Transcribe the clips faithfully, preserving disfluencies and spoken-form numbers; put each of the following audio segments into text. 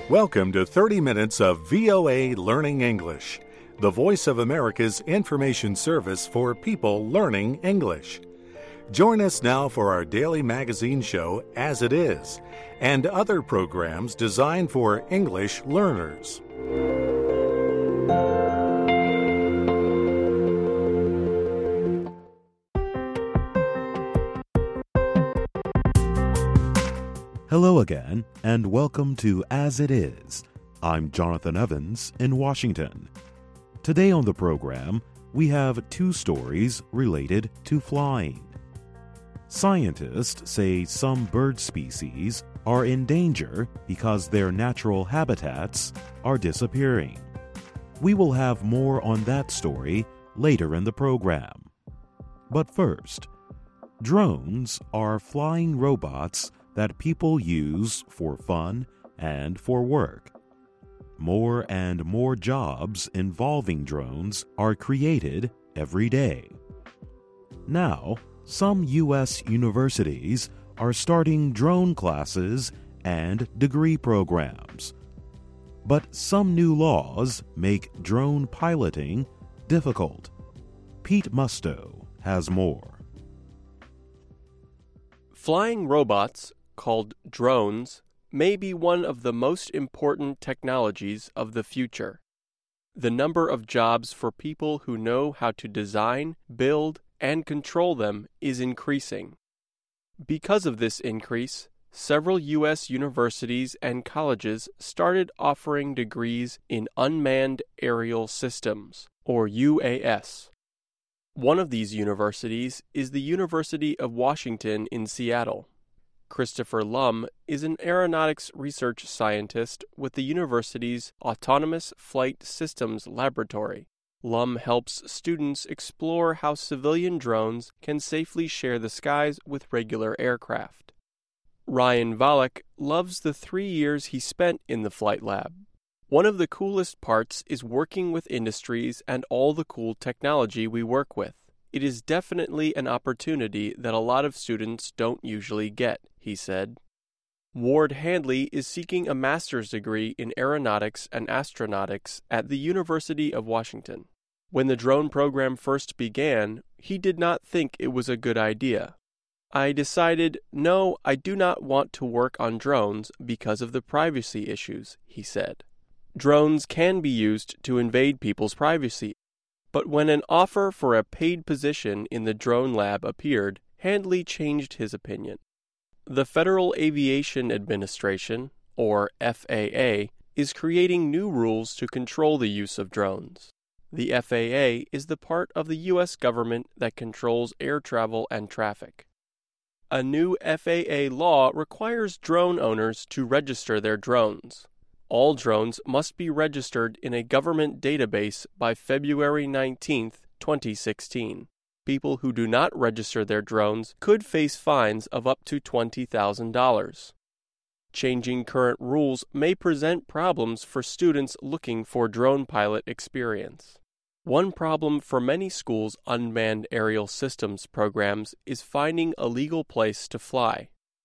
Welcome to thirty minutes of V O A Learning English, the voice of America's information service for people learning English. Join us now for our daily magazine show, As It Is, and other programs designed for English learners. Hello again, and welcome to As It Is. I'm Jonathan Evans in Washington. Today on the program, we have two stories related to flying. Scientists say some bird species are in danger because their natural habitats are disappearing. We will have more on that story later in the program. But first, drones are flying robots that people use for fun and for work. More and more jobs involving drones are created every day. Now, some U S universities are starting drone classes and degree programs. But some new laws make drone piloting difficult. Pete Musto has more. Flying robots, called drones, may be one of the most important technologies of the future. The number of jobs for people who know how to design, build, and control them is increasing. Because of this increase, several U S universities and colleges started offering degrees in unmanned aerial systems, or U A S. One of these universities is the University of Washington in Seattle. Christopher Lum is an aeronautics research scientist with the university's Autonomous Flight Systems Laboratory. Lum helps students explore how civilian drones can safely share the skies with regular aircraft. Ryan Volek loves the three years he spent in the flight lab. One of the coolest parts is working with industries and all the cool technology we work with. It is definitely an opportunity that a lot of students don't usually get, he said. Ward Handley is seeking a master's degree in aeronautics and astronautics at the University of Washington. When the drone program first began, he did not think it was a good idea. I decided, no, I do not want to work on drones because of the privacy issues, he said. Drones can be used to invade people's privacy. But when an offer for a paid position in the drone lab appeared, Handley changed his opinion. The Federal Aviation Administration, or F A A, is creating new rules to control the use of drones. The F A A is the part of the U S government that controls air travel and traffic. A new F A A law requires drone owners to register their drones. All drones must be registered in a government database by February nineteenth, twenty sixteen. People who do not register their drones could face fines of up to twenty thousand dollars. Changing current rules may present problems for students looking for drone pilot experience. One problem for many schools' unmanned aerial systems programs is finding a legal place to fly.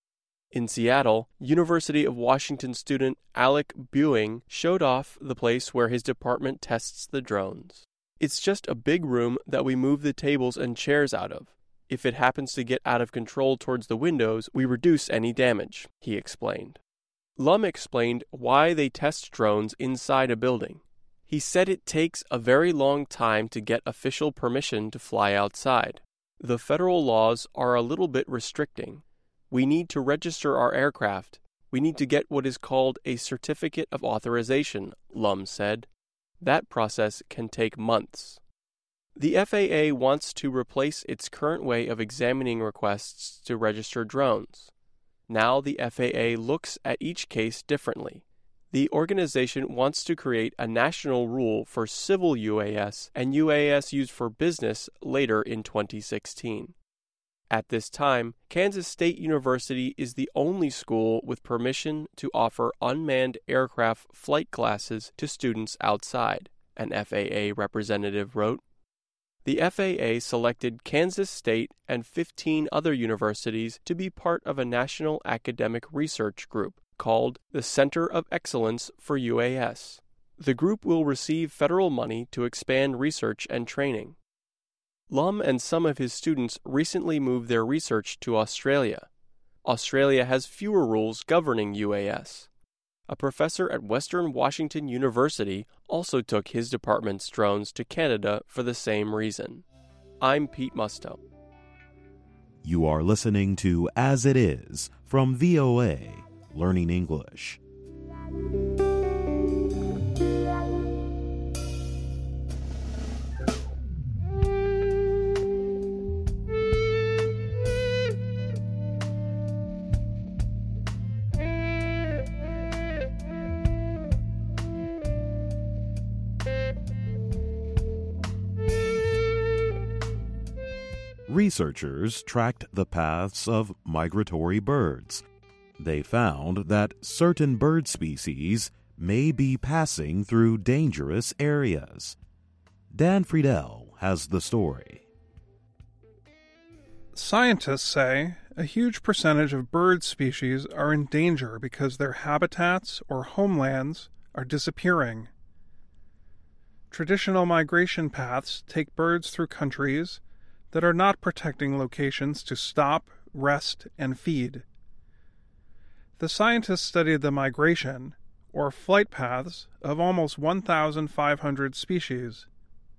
In Seattle, University of Washington student Alec Buing showed off the place where his department tests the drones. It's just a big room that we move the tables and chairs out of. If it happens to get out of control towards the windows, we reduce any damage, he explained. Lum explained why they test drones inside a building. He said it takes a very long time to get official permission to fly outside. The federal laws are a little bit restricting. We need to register our aircraft. We need to get what is called a certificate of authorization, Lum said. That process can take months. The F A A wants to replace its current way of examining requests to register drones. Now the F A A looks at each case differently. The organization wants to create a national rule for civil U A S and U A S used for business later in twenty sixteen. At this time, Kansas State University is the only school with permission to offer unmanned aircraft flight classes to students outside, an F A A representative wrote. The F A A selected Kansas State and fifteen other universities to be part of a national academic research group called the Center of Excellence for U A S. The group will receive federal money to expand research and training. Lum and some of his students recently moved their research to Australia. Australia has fewer rules governing U A S. A professor at Western Washington University also took his department's drones to Canada for the same reason. I'm Pete Musto. You are listening to As It Is from V O A, Learning English. Researchers tracked the paths of migratory birds. They found that certain bird species may be passing through dangerous areas. Dan Friedel has the story. Scientists say a huge percentage of bird species are in danger because their habitats or homelands are disappearing. Traditional migration paths take birds through countries that are not protecting locations to stop, rest, and feed. The scientists studied the migration, or flight paths, of almost one thousand five hundred species.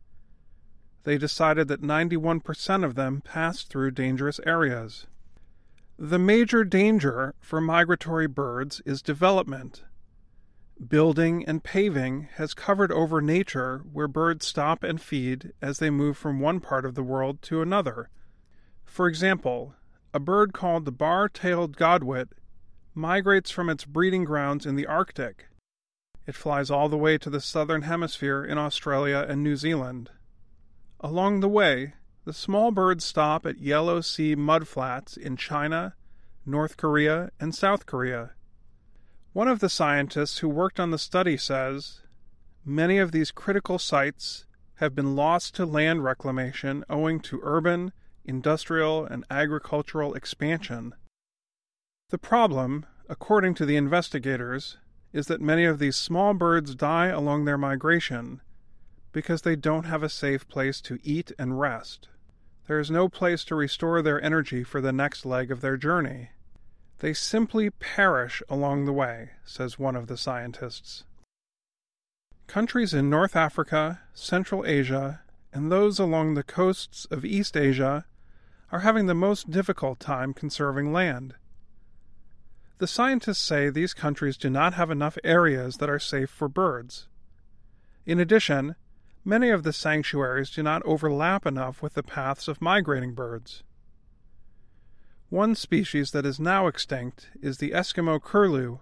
They decided that ninety-one percent of them passed through dangerous areas. The major danger for migratory birds is development. Building and paving has covered over nature where birds stop and feed as they move from one part of the world to another. For example, a bird called the bar-tailed godwit migrates from its breeding grounds in the Arctic. It flies all the way to the southern hemisphere in Australia and New Zealand. Along the way, the small birds stop at Yellow Sea mudflats in China, North Korea, and South Korea. One of the scientists who worked on the study says, many of these critical sites have been lost to land reclamation owing to urban, industrial, and agricultural expansion. The problem, according to the investigators, is that many of these small birds die along their migration because they don't have a safe place to eat and rest. There is no place to restore their energy for the next leg of their journey. They simply perish along the way, says one of the scientists. Countries in North Africa, Central Asia, and those along the coasts of East Asia are having the most difficult time conserving land. The scientists say these countries do not have enough areas that are safe for birds. In addition, many of the sanctuaries do not overlap enough with the paths of migrating birds. One species that is now extinct is the Eskimo curlew.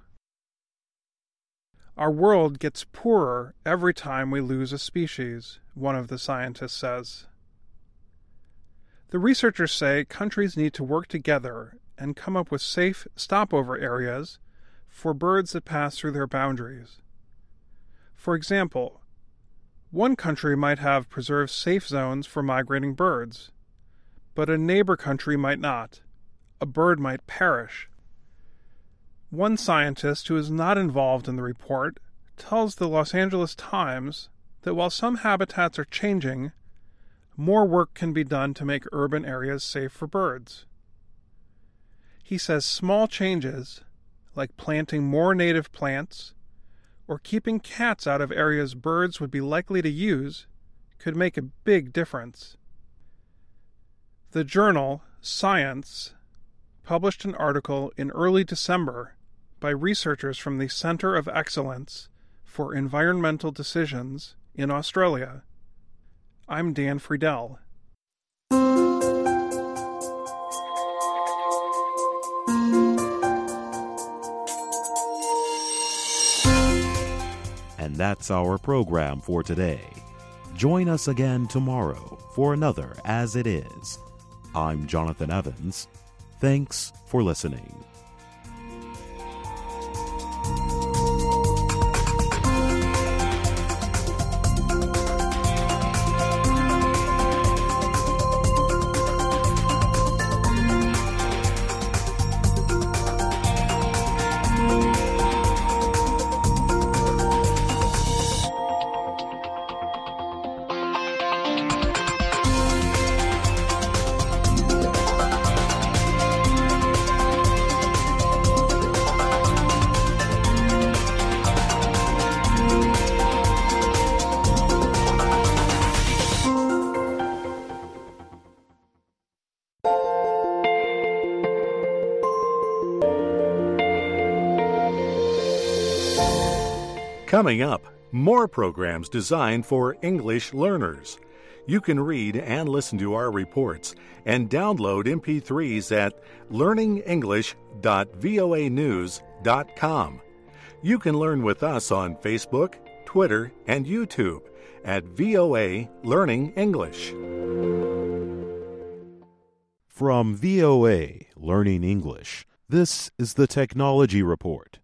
Our world gets poorer every time we lose a species, one of the scientists says. The researchers say countries need to work together and come up with safe stopover areas for birds that pass through their boundaries. For example, one country might have preserved safe zones for migrating birds, but a neighbor country might not. A bird might perish. One scientist who is not involved in the report tells the Los Angeles Times that while some habitats are changing, more work can be done to make urban areas safe for birds. He says small changes, like planting more native plants or keeping cats out of areas birds would be likely to use, could make a big difference. The journal Science published an article in early December by researchers from the Center of Excellence for Environmental Decisions in Australia. I'm Dan Friedel. And that's our program for today. Join us again tomorrow for another As It Is. I'm Jonathan Evans. Thanks for listening. Thank you. Coming up, more programs designed for English learners. You can read and listen to our reports and download M P threes at learning english dot voa news dot com. You can learn with us on Facebook, Twitter, and YouTube at V O A Learning English. From V O A Learning English, this is the Technology Report.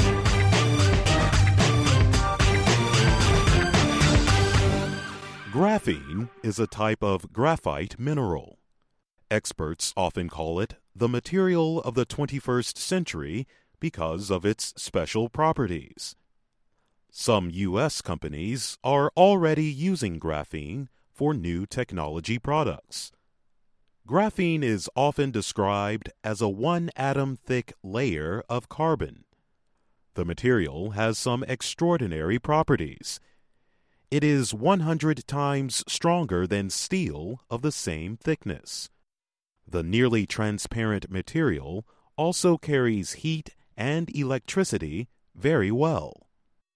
Graphene is a type of graphite mineral. Experts often call it the material of the twenty-first century because of its special properties. Some U S companies are already using graphene for new technology products. Graphene is often described as a one-atom thick layer of carbon. The material has some extraordinary properties. It is one hundred times stronger than steel of the same thickness. The nearly transparent material also carries heat and electricity very well.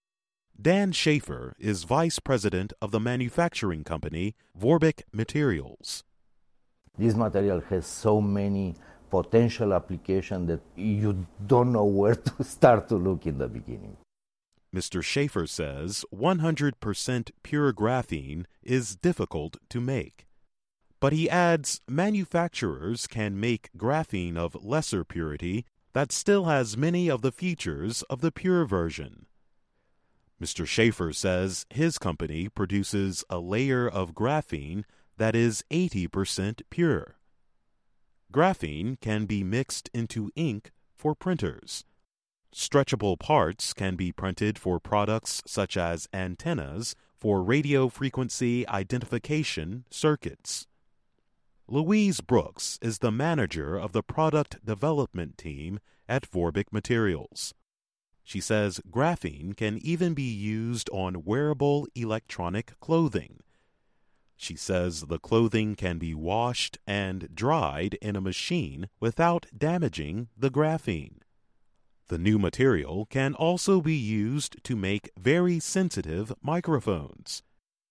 Dan Schaefer is vice president of the manufacturing company Vorbic Materials. This material has so many potential applications that you don't know where to start to look in the beginning. Mister Schaefer says one hundred percent pure graphene is difficult to make. But he adds manufacturers can make graphene of lesser purity that still has many of the features of the pure version. Mister Schaefer says his company produces a layer of graphene that is eighty percent pure. Graphene can be mixed into ink for printers. Stretchable parts can be printed for products such as antennas for radio frequency identification circuits. Louise Brooks is the manager of the product development team at Vorbic Materials. She says graphene can even be used on wearable electronic clothing. She says the clothing can be washed and dried in a machine without damaging the graphene. The new material can also be used to make very sensitive microphones.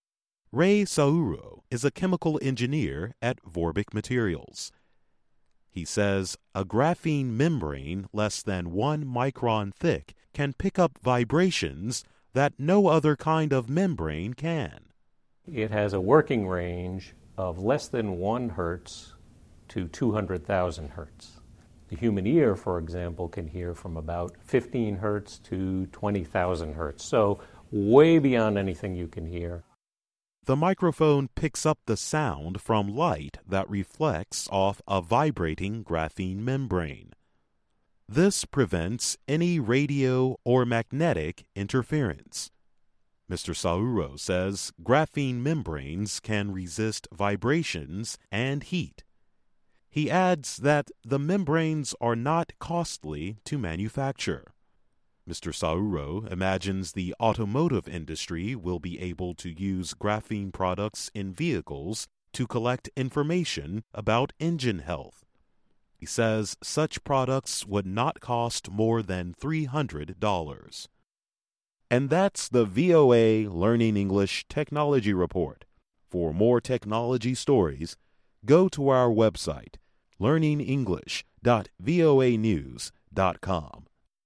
Ray Sauro is a chemical engineer at Vorbic Materials. He says a graphene membrane less than one micron thick can pick up vibrations that no other kind of membrane can. It has a working range of less than one hertz to two hundred thousand hertz. The human ear, for example, can hear from about fifteen hertz to twenty thousand hertz, so way beyond anything you can hear. The microphone picks up the sound from light that reflects off a vibrating graphene membrane. This prevents any radio or magnetic interference. Mister Sauro says graphene membranes can resist vibrations and heat. He adds that the membranes are not costly to manufacture. Mister Sauro imagines the automotive industry will be able to use graphene products in vehicles to collect information about engine health. He says such products would not cost more than three hundred dollars. And that's the V O A Learning English Technology Report. For more technology stories, go to our website, learning english dot voa news dot com.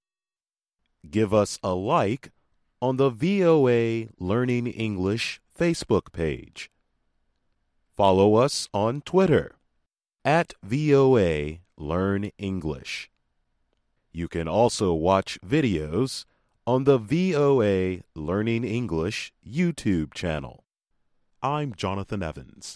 Give us a like on the V O A Learning English Facebook page. Follow us on Twitter at V O A Learn English. You can also watch videos on the V O A Learning English YouTube channel. I'm Jonathan Evans.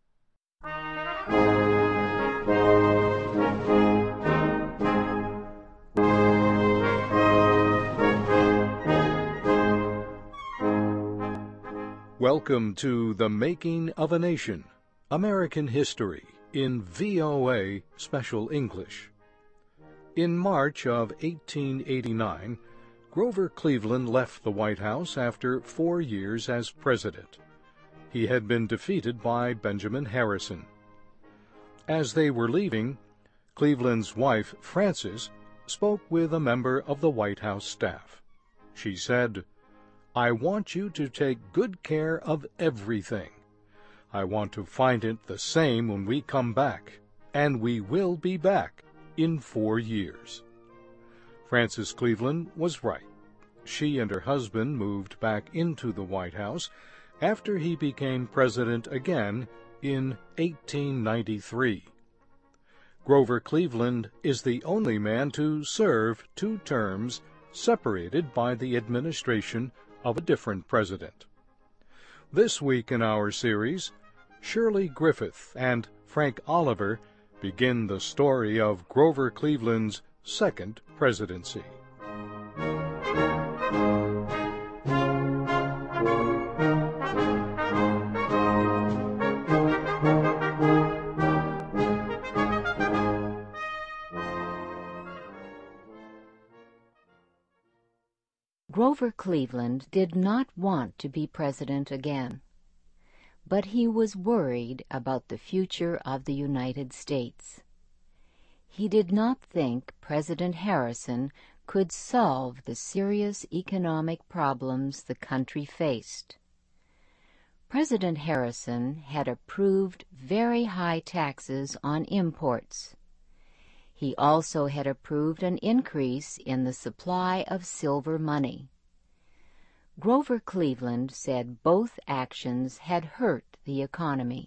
Welcome to The Making of a Nation, American History in V O A Special English. In March of eighteen eighty-nine, Grover Cleveland left the White House after four years as president. He had been defeated by Benjamin Harrison. As they were leaving, Cleveland's wife, Frances, spoke with a member of the White House staff. She said, I want you to take good care of everything. I want to find it the same when we come back, and we will be back in four years. Frances Cleveland was right. She and her husband moved back into the White House after he became president again in eighteen ninety-three. Grover Cleveland is the only man to serve two terms separated by the administration of a different president. This week in our series, Shirley Griffith and Frank Oliver begin the story of Grover Cleveland's second presidency. Grover Cleveland did not want to be president again, but he was worried about the future of the United States. He did not think President Harrison could solve the serious economic problems the country faced. President Harrison had approved very high taxes on imports. He also had approved an increase in the supply of silver money. Grover Cleveland said both actions had hurt the economy.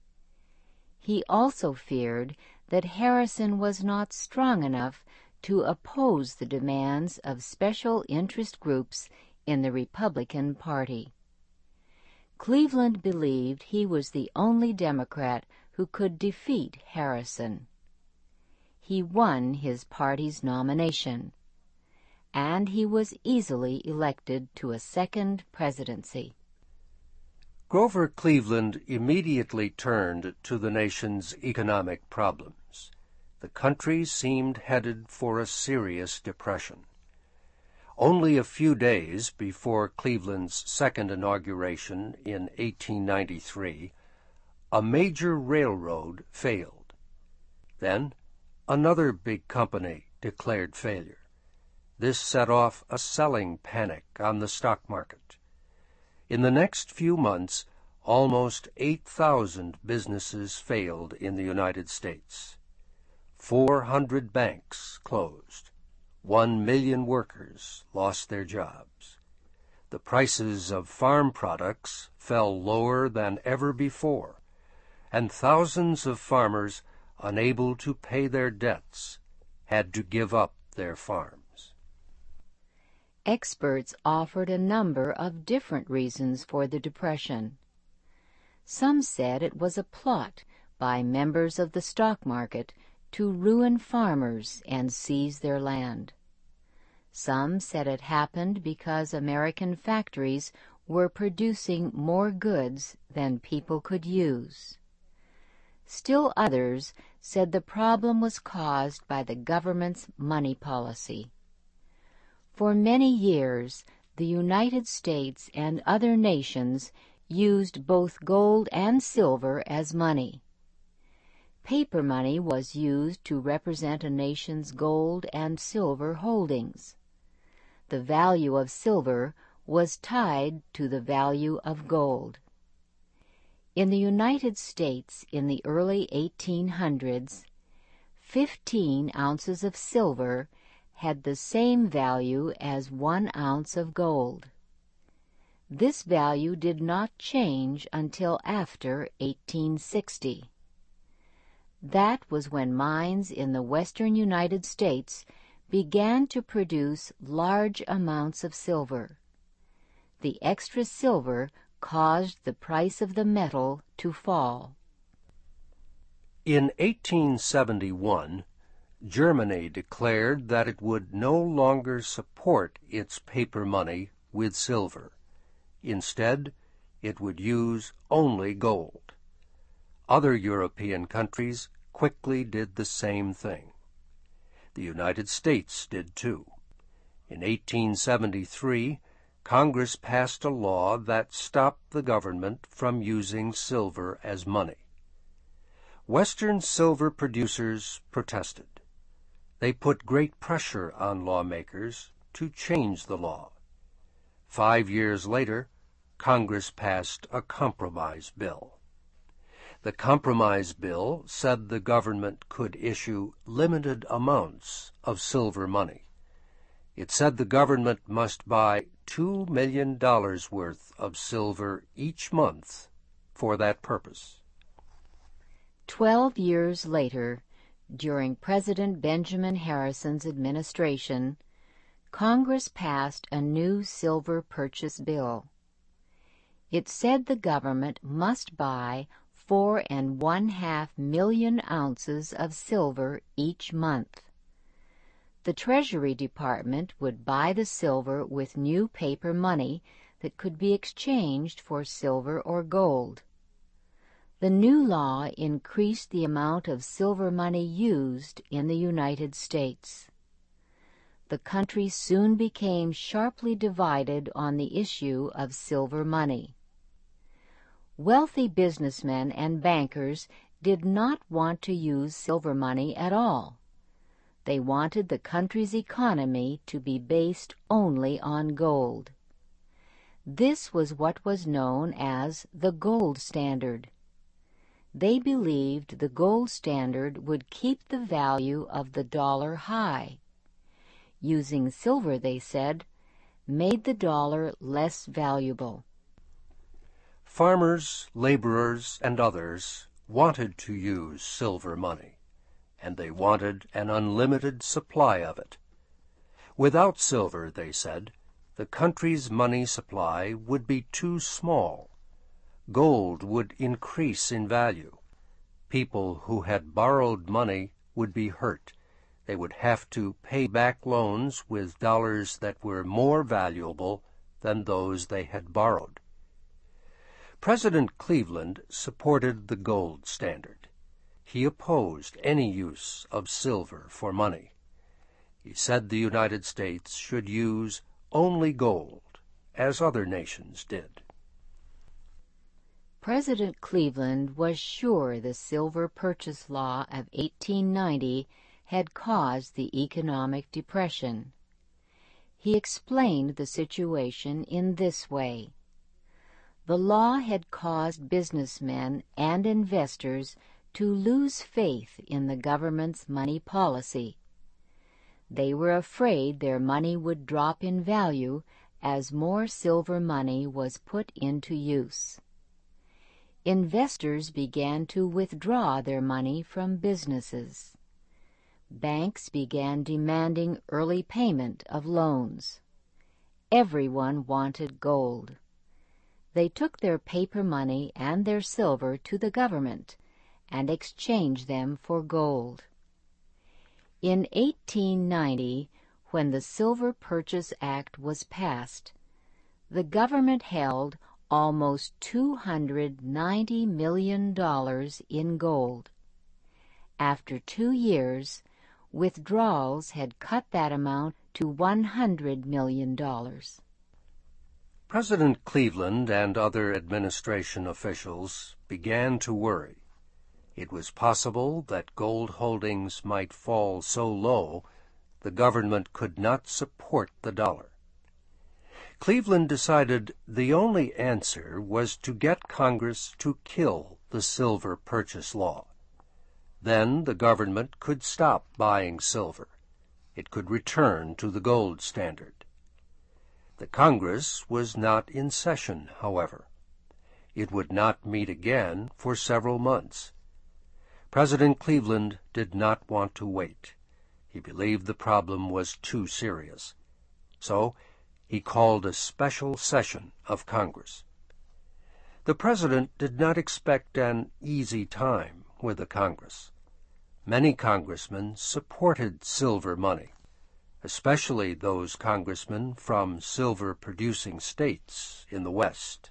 He also feared that Harrison was not strong enough to oppose the demands of special interest groups in the Republican Party. Cleveland believed he was the only Democrat who could defeat Harrison. He won his party's nomination, and he was easily elected to a second presidency. Grover Cleveland immediately turned to the nation's economic problems. The country seemed headed for a serious depression. Only a few days before Cleveland's second inauguration in eighteen ninety-three, a major railroad failed. Then, another big company declared failure. This set off a selling panic on the stock market. In the next few months, almost eight thousand businesses failed in the United States. Four hundred banks closed. One million workers lost their jobs. The prices of farm products fell lower than ever before, and thousands of farmers, unable to pay their debts, had to give up their farms. Experts offered a number of different reasons for the depression. Some said it was a plot by members of the stock market to ruin farmers and seize their land. Some said it happened because American factories were producing more goods than people could use. Still others said the problem was caused by the government's money policy. For many years, the United States and other nations used both gold and silver as money. Paper money was used to represent a nation's gold and silver holdings. The value of silver was tied to the value of gold. In the United States in the early eighteen hundreds, fifteen ounces of silver had the same value as one ounce of gold. This value did not change until after eighteen sixty. That was when mines in the western United States began to produce large amounts of silver. The extra silver caused the price of the metal to fall. In eighteen seventy-one, Germany declared that it would no longer support its paper money with silver. Instead, it would use only gold. Other European countries quickly did the same thing. The United States did too. In eighteen seventy-three, Congress passed a law that stopped the government from using silver as money. Western silver producers protested. They put great pressure on lawmakers to change the law. Five years later, Congress passed a compromise bill. The compromise bill said the government could issue limited amounts of silver money. It said the government must buy two million dollars worth of silver each month for that purpose. Twelve years later, during President Benjamin Harrison's administration, Congress passed a new silver purchase bill. It said the government must buy four and one half million ounces of silver each month. The Treasury Department would buy the silver with new paper money that could be exchanged for silver or gold. The new law increased the amount of silver money used in the United States. The country soon became sharply divided on the issue of silver money. Wealthy businessmen and bankers did not want to use silver money at all. They wanted the country's economy to be based only on gold. This was what was known as the gold standard. They believed the gold standard would keep the value of the dollar high. Using silver, they said, made the dollar less valuable. Farmers, laborers, and others wanted to use silver money, and they wanted an unlimited supply of it. Without silver, they said, the country's money supply would be too small. Gold would increase in value. People who had borrowed money would be hurt. They would have to pay back loans with dollars that were more valuable than those they had borrowed. President Cleveland supported the gold standard. He opposed any use of silver for money. He said the United States should use only gold, as other nations did. President Cleveland was sure the Silver Purchase Law of eighteen ninety had caused the economic depression. He explained the situation in this way. The law had caused businessmen and investors to lose faith in the government's money policy. They were afraid their money would drop in value as more silver money was put into use. Investors began to withdraw their money from businesses. Banks began demanding early payment of loans. Everyone wanted gold. They took their paper money and their silver to the government and exchanged them for gold. In eighteen ninety, when the Silver Purchase Act was passed, the government held almost two hundred ninety million dollars in gold. After two years, withdrawals had cut that amount to one hundred million dollars. President Cleveland and other administration officials began to worry. It was possible that gold holdings might fall so low the government could not support the dollar. Cleveland decided the only answer was to get Congress to kill the Silver Purchase Law. Then the government could stop buying silver. It could return to the gold standard. The Congress was not in session, however. It would not meet again for several months. President Cleveland did not want to wait. He believed the problem was too serious. So he called a special session of Congress. The president did not expect an easy time with the Congress. Many congressmen supported silver money, especially those congressmen from silver-producing states in the West.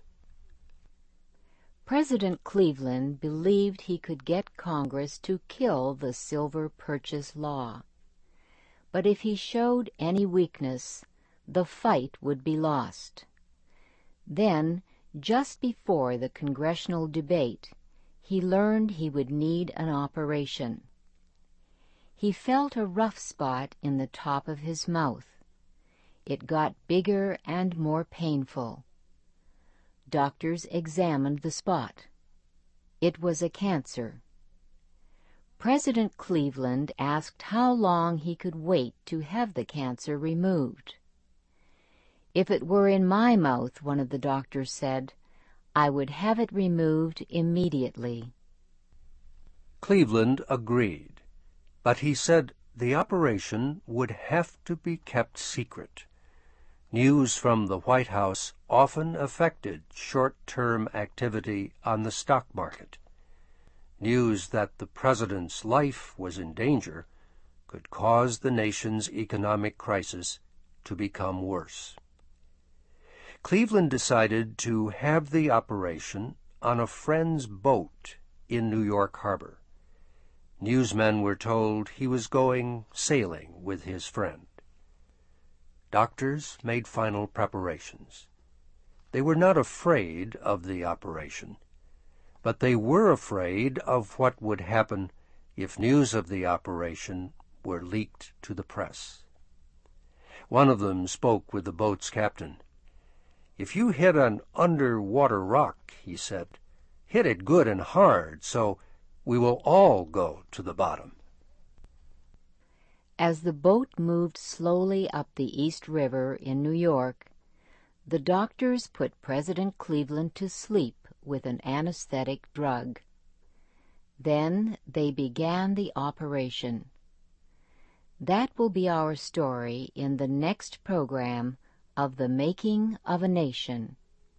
President Cleveland believed he could get Congress to kill the Silver Purchase Law. But if he showed any weakness, the fight would be lost. Then, just before the congressional debate, he learned he would need an operation. He felt a rough spot in the top of his mouth. it got bigger and more painful. Doctors examined the spot. It was a cancer. President Cleveland asked how long he could wait to have the cancer removed. "If it were in my mouth," one of the doctors said, "I would have it removed immediately." Cleveland agreed, but he said the operation would have to be kept secret. News from the White House often affected short-term activity on the stock market. News that the president's life was in danger could cause the nation's economic crisis to become worse. Cleveland decided to have the operation on a friend's boat in New York Harbor. Newsmen were told he was going sailing with his friend. Doctors made final preparations. They were not afraid of the operation, but they were afraid of what would happen if news of the operation were leaked to the press. One of them spoke with the boat's captain. "If you hit an underwater rock," he said, "hit it good and hard, so we will all go to the bottom." As the boat moved slowly up the East River in New York, the doctors put President Cleveland to sleep with an anesthetic drug. Then they began the operation. That will be our story in the next program of The Making of a Nation.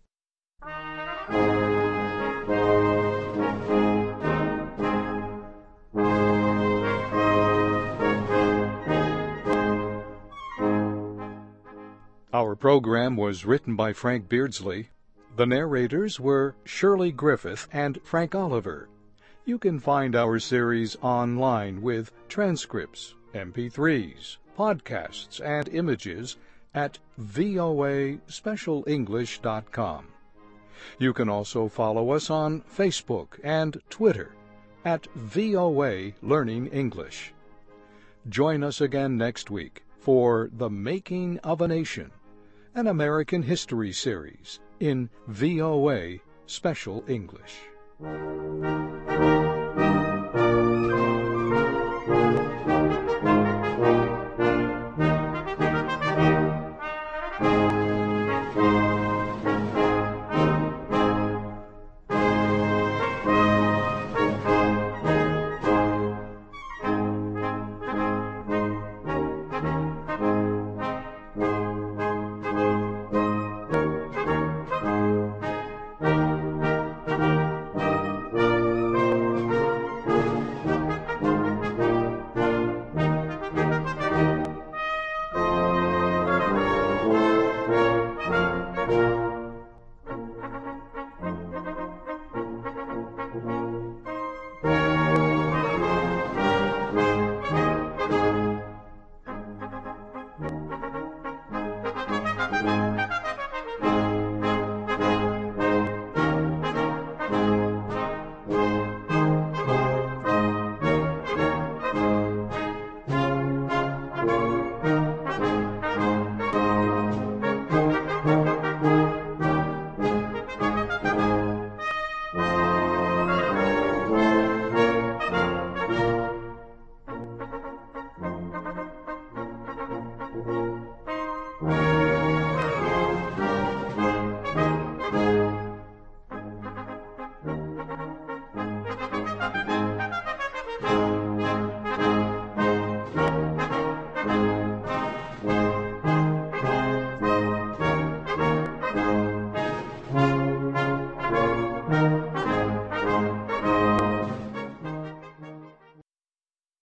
Our program was written by Frank Beardsley. The narrators were Shirley Griffith and Frank Oliver. You can find our series online with transcripts, M P threes, podcasts, and images at V O A special english dot com. You can also follow us on Facebook and Twitter at V O A Learning English. Join us again next week for The Making of a Nation, an American history series in V O A Special English.